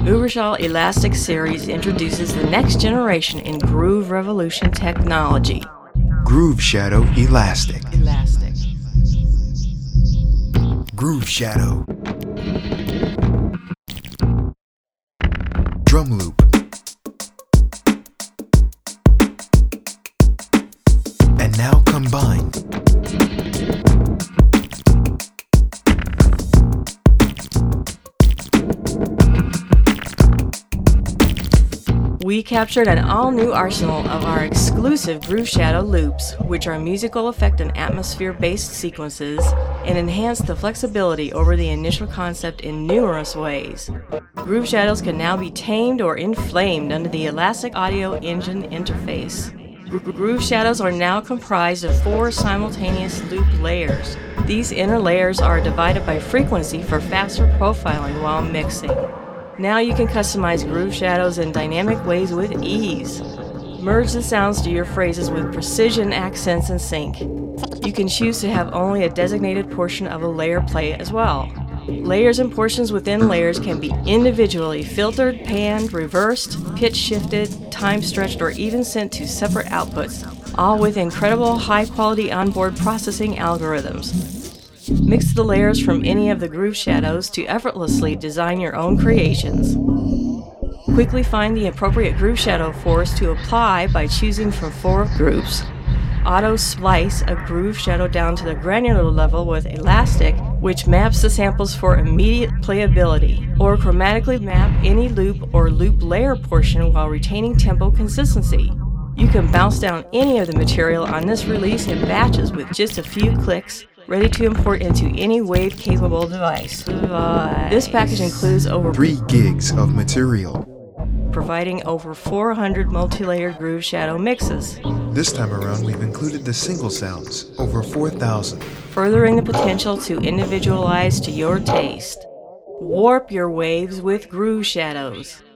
Uberschall Elastic Series introduces the next generation in Groove Revolution technology. Groove Shadow Elastic. Groove Shadow. Drum loop. And now combined. We captured an all-new arsenal of our exclusive Groove Shadow loops, which are musical effect and atmosphere-based sequences, and enhance the flexibility over the initial concept in numerous ways. Groove Shadows can now be tamed or inflamed under the Elastic Audio Engine interface. Groove Shadows are now comprised of 4 simultaneous loop layers. These inner layers are divided by frequency for faster profiling while mixing. Now you can customize Groove Shadows in dynamic ways with ease. Merge the sounds to your phrases with precision, accents, and sync. You can choose to have only a designated portion of a layer play as well. Layers and portions within layers can be individually filtered, panned, reversed, pitch shifted, time stretched, or even sent to separate outputs, all with incredible high-quality onboard processing algorithms. Mix the layers from any of the Groove Shadows to effortlessly design your own creations. Quickly find the appropriate Groove Shadow force to apply by choosing from 4 groups. Auto splice a Groove Shadow down to the granular level with Elastic, which maps the samples for immediate playability, or chromatically map any loop or loop layer portion while retaining tempo consistency. You can bounce down any of the material on this release in batches with just a few clicks, ready to import into any wave-capable device. This package includes over 3 gigs of material, providing over 400 multi-layer Groove Shadow mixes. This time around we've included the single sounds, over 4,000. Furthering the potential to individualize to your taste. Warp your waves with Groove Shadows.